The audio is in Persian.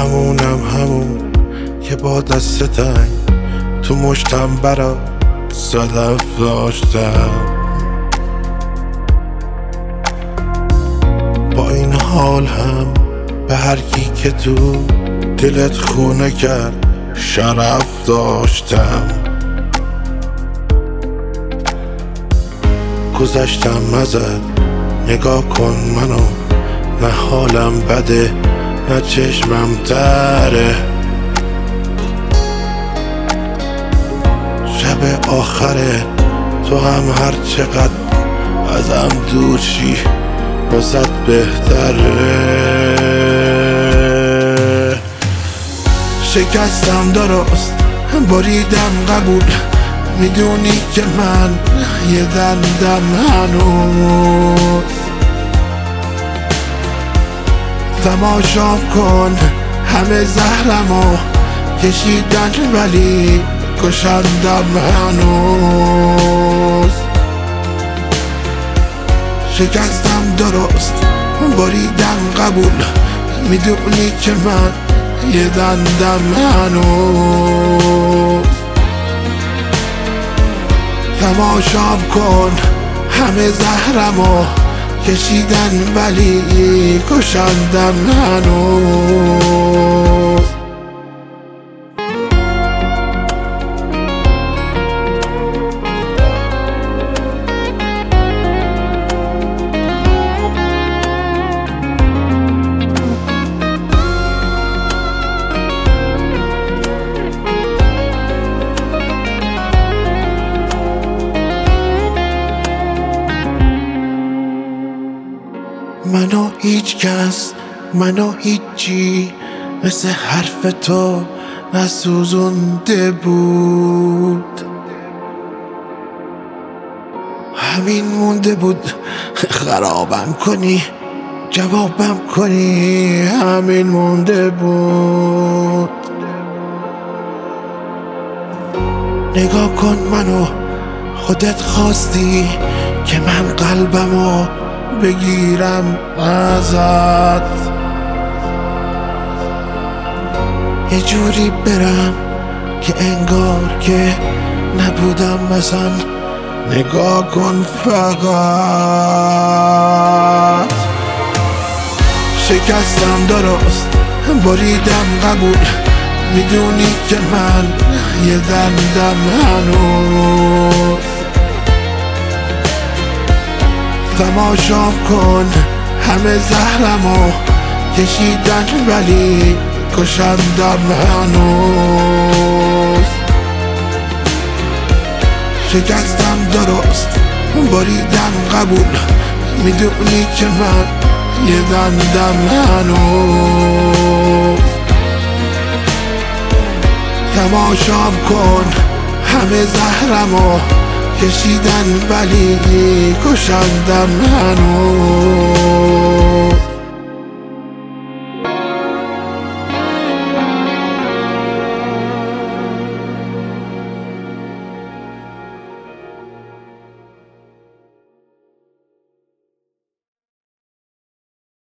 همون که با دست تنگ تو مشتم برا صدف داشتم. با این حال هم به هر کی که تو دلت خونه کرد شرف داشتم. گذشتم ازت نگاه کن منو، نه حالم بده نه چشمم تره. شب آخره تو هم هر چقدر ازم دور شی واست بهتره. شکستم درست بریدم قبول، میدونی که من یه دندم هنوز. تماشام کن همه زهرمو کشیدن ولی کشندم هنوز. شکستم درست بریدم قبول، میدونی که من یه دندم هنوز. تماشام کن همه زهرمو کشیدن ولی کشندم هنوز. منو هیچ کس، منو هیچی مثل حرف تو نسوزونده بود. همین مونده بود خرابم کنی جوابم کنی، همین مونده بود. نگاه کن منو، خودت خواستی که من قلبمو بگیرم ازت، یه جوری برم که انگار که نبودم مثلا. نگاه کن فقط. شکستم درست بریدم قبول، میدونی که من یه دندم هنوز. تماشام کن همه زهرمو کشیدن ولی کشندم هنوز. شکستم درست بریدم قبول، میدونی که من یه دندم هنوز. تماشام کن همه زهرمو کشیدن ولی کشندم هنوز.